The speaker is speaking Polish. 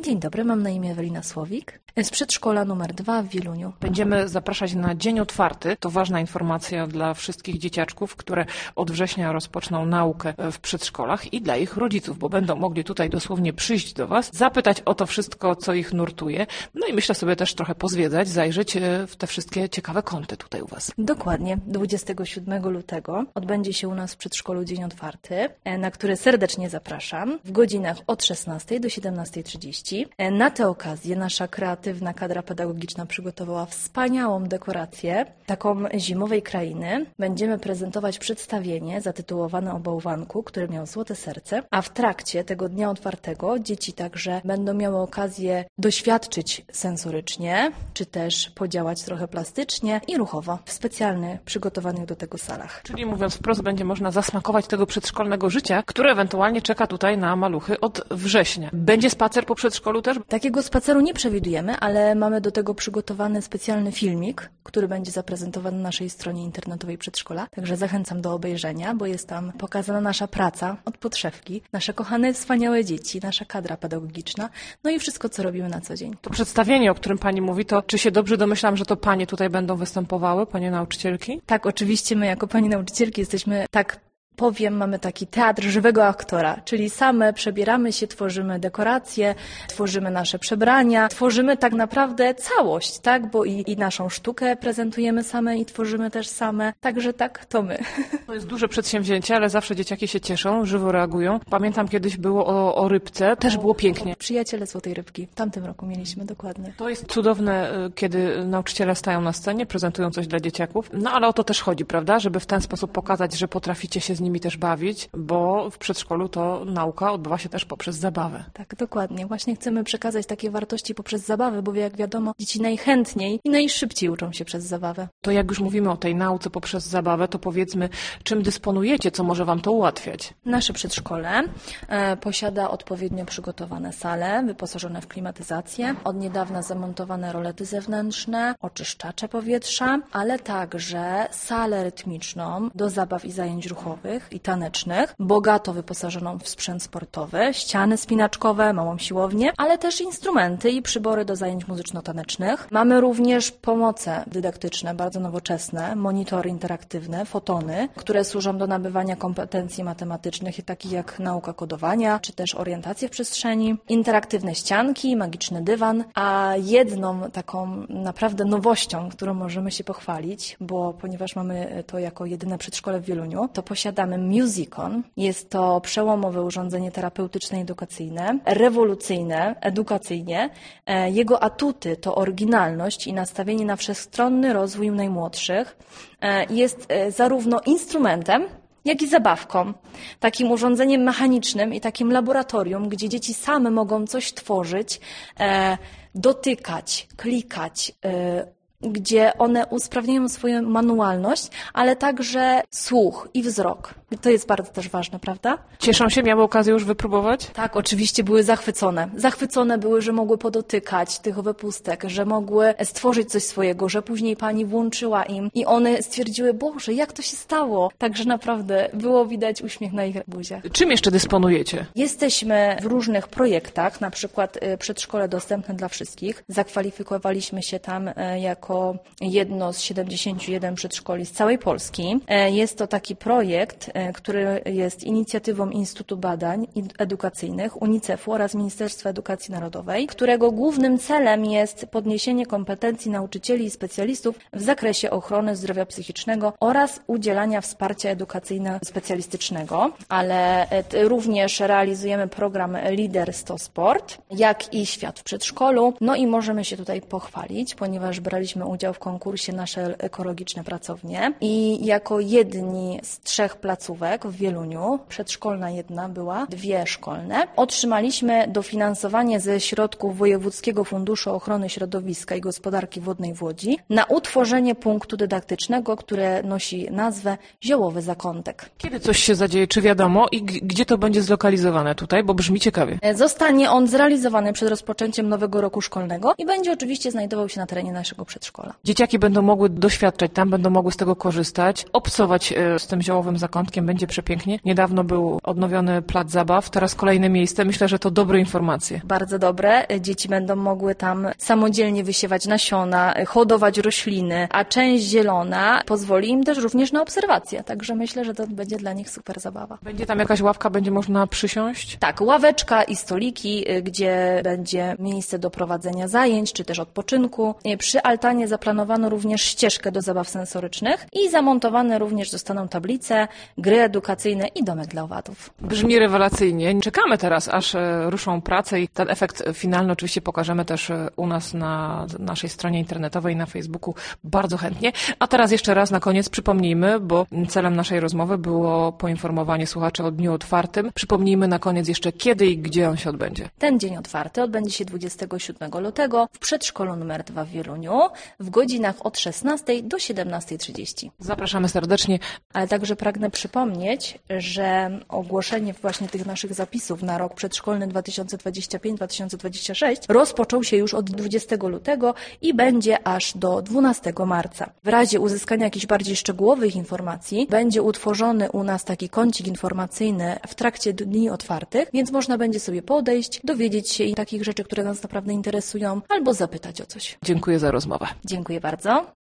Dzień dobry, mam na imię Ewelina Słowik z przedszkola numer 2 w Wieluniu. Będziemy zapraszać na Dzień Otwarty. To ważna informacja dla wszystkich dzieciaczków, które od września rozpoczną naukę w przedszkolach i dla ich rodziców, bo będą mogli tutaj dosłownie przyjść do Was, zapytać o to wszystko, co ich nurtuje. No i myślę sobie też trochę pozwiedzać, zajrzeć w te wszystkie ciekawe kąty tutaj u Was. Dokładnie. 27 lutego odbędzie się u nas w przedszkolu Dzień Otwarty, na który serdecznie zapraszam w godzinach od 16 do 17:30. Na tę okazję nasza kreatywna kadra pedagogiczna przygotowała wspaniałą dekorację, taką zimowej krainy. Będziemy prezentować przedstawienie zatytułowane o bałwanku, który miał złote serce, a w trakcie tego Dnia Otwartego dzieci także będą miały okazję doświadczyć sensorycznie, czy też podziałać trochę plastycznie i ruchowo w specjalnie przygotowanych do tego salach. Czyli mówiąc wprost, będzie można zasmakować tego przedszkolnego życia, które ewentualnie czeka tutaj na maluchy od września. Będzie spacer po przedszkolu też? Takiego spaceru nie przewidujemy, ale mamy do tego przygotowany specjalny filmik, który będzie zaprezentowany na naszej stronie internetowej przedszkola. Także zachęcam do obejrzenia, bo jest tam pokazana nasza praca od podszewki, nasze kochane, wspaniałe dzieci, nasza kadra pedagogiczna, no i wszystko, co robimy na co dzień. To przedstawienie, o którym Pani mówi, to czy się dobrze domyślam, że to Panie tutaj będą występowały, Panie nauczycielki? Tak, oczywiście my jako Pani nauczycielki jesteśmy mamy taki teatr żywego aktora, czyli same przebieramy się, tworzymy dekoracje, tworzymy nasze przebrania, tworzymy tak naprawdę całość, tak? Bo i naszą sztukę prezentujemy same i tworzymy też same, także tak, to my. To jest duże przedsięwzięcie, ale zawsze dzieciaki się cieszą, żywo reagują. Pamiętam kiedyś było o rybce, też było pięknie. Przyjaciele Złotej Rybki, w tamtym roku mieliśmy dokładnie. To jest cudowne, kiedy nauczyciele stają na scenie, prezentują coś dla dzieciaków, no ale o to też chodzi, prawda? Żeby w ten sposób pokazać, że potraficie się z nimi też bawić, bo w przedszkolu to nauka odbywa się też poprzez zabawę. Tak, dokładnie. Właśnie chcemy przekazać takie wartości poprzez zabawę, bo jak wiadomo, dzieci najchętniej i najszybciej uczą się przez zabawę. To jak już mówimy o tej nauce poprzez zabawę, to powiedzmy, czym dysponujecie, co może Wam to ułatwiać? Nasze przedszkole posiada odpowiednio przygotowane sale, wyposażone w klimatyzację, od niedawna zamontowane rolety zewnętrzne, oczyszczacze powietrza, ale także salę rytmiczną do zabaw i zajęć ruchowych i tanecznych, bogato wyposażoną w sprzęt sportowy, ściany spinaczkowe, małą siłownię, ale też instrumenty i przybory do zajęć muzyczno-tanecznych. Mamy również pomoce dydaktyczne, bardzo nowoczesne, monitory interaktywne, fotony, które służą do nabywania kompetencji matematycznych, takich jak nauka kodowania, czy też orientacja w przestrzeni, interaktywne ścianki, magiczny dywan, a jedną taką naprawdę nowością, którą możemy się pochwalić, bo ponieważ mamy to jako jedyne przedszkole w Wieluniu, to posiadamy Musicon. Jest to przełomowe urządzenie terapeutyczne i edukacyjne, rewolucyjne edukacyjnie. Jego atuty to oryginalność i nastawienie na wszechstronny rozwój najmłodszych. Jest zarówno instrumentem, jak i zabawką. Takim urządzeniem mechanicznym i takim laboratorium, gdzie dzieci same mogą coś tworzyć, dotykać, klikać, gdzie one usprawniają swoją manualność, ale także słuch i wzrok. To jest bardzo też ważne, prawda? Cieszą się, miały okazję już wypróbować? Tak, oczywiście były zachwycone. Zachwycone były, że mogły podotykać tych wypustek, że mogły stworzyć coś swojego, że później pani włączyła im i one stwierdziły, Boże, jak to się stało? Także naprawdę było widać uśmiech na ich buziach. Czym jeszcze dysponujecie? Jesteśmy w różnych projektach, na przykład przedszkole dostępne dla wszystkich. Zakwalifikowaliśmy się tam jako jedno z 71 przedszkoli z całej Polski. Jest to taki projekt, który jest inicjatywą Instytutu Badań Edukacyjnych, UNICEF-u oraz Ministerstwa Edukacji Narodowej, którego głównym celem jest podniesienie kompetencji nauczycieli i specjalistów w zakresie ochrony zdrowia psychicznego oraz udzielania wsparcia edukacyjno-specjalistycznego, ale również realizujemy program Lider 100 Sport, jak i Świat w przedszkolu. No i możemy się tutaj pochwalić, ponieważ braliśmy udział w konkursie Nasze ekologiczne pracownie i jako jedni z 3 placówek w Wieluniu, przedszkolna jedna była, 2 szkolne, otrzymaliśmy dofinansowanie ze środków Wojewódzkiego Funduszu Ochrony Środowiska i Gospodarki Wodnej w Łodzi na utworzenie punktu dydaktycznego, które nosi nazwę Ziołowy Zakątek. Kiedy coś się zadzieje, czy wiadomo i gdzie to będzie zlokalizowane tutaj, bo brzmi ciekawie. Zostanie on zrealizowany przed rozpoczęciem nowego roku szkolnego i będzie oczywiście znajdował się na terenie naszego przedszkola. przedszkola. Dzieciaki będą mogły doświadczać tam, będą mogły z tego korzystać, obcować z tym ziołowym zakątkiem, będzie przepięknie. Niedawno był odnowiony plac zabaw, teraz kolejne miejsce. Myślę, że to dobre informacje. Bardzo dobre. Dzieci będą mogły tam samodzielnie wysiewać nasiona, hodować rośliny, a część zielona pozwoli im też również na obserwację. Także myślę, że to będzie dla nich super zabawa. Będzie tam jakaś ławka, będzie można przysiąść? Tak, ławeczka i stoliki, gdzie będzie miejsce do prowadzenia zajęć, czy też odpoczynku. Przy altanie zaplanowano również ścieżkę do zabaw sensorycznych i zamontowane również zostaną tablice, gry edukacyjne i domek dla owadów. Brzmi rewelacyjnie. Czekamy teraz, aż ruszą prace i ten efekt finalny oczywiście pokażemy też u nas na naszej stronie internetowej, na Facebooku bardzo chętnie. A teraz jeszcze raz na koniec przypomnijmy, bo celem naszej rozmowy było poinformowanie słuchaczy o dniu otwartym. Przypomnijmy na koniec jeszcze kiedy i gdzie on się odbędzie. Ten dzień otwarty odbędzie się 27 lutego w przedszkolu nr 2 w Wieluniu w godzinach od 16 do 17:30. Zapraszamy serdecznie. Ale także pragnę przypomnieć, że ogłoszenie właśnie tych naszych zapisów na rok przedszkolny 2025-2026 rozpoczął się już od 20 lutego i będzie aż do 12 marca. W razie uzyskania jakichś bardziej szczegółowych informacji będzie utworzony u nas taki kącik informacyjny w trakcie dni otwartych, więc można będzie sobie podejść, dowiedzieć się takich rzeczy, które nas naprawdę interesują, albo zapytać o coś. Dziękuję za rozmowę. Dziękuję bardzo.